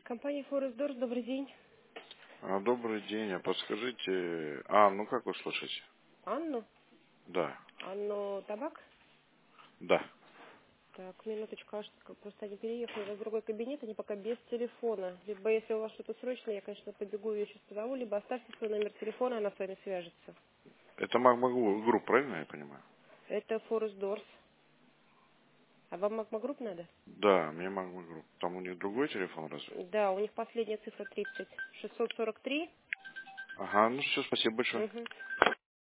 Компания Форестдорс, добрый день. Добрый день, а подскажите... ну как вы слышите? Анну? Да, Анну Табак? да. Так, минуточку, просто они переехали в другой кабинет, они пока без телефона. Либо если у вас что-то срочное, я, конечно, побегу ее сейчас позову, либо оставьте свой номер телефона, она с вами свяжется. Это Магма Групп, правильно я понимаю? Это Форестдорс. А вам Магма Групп надо? Да, мне Магма Групп. Там у них другой телефон разве? Да, у них последняя цифра 30. 643. Ага, ну все, спасибо большое. Угу.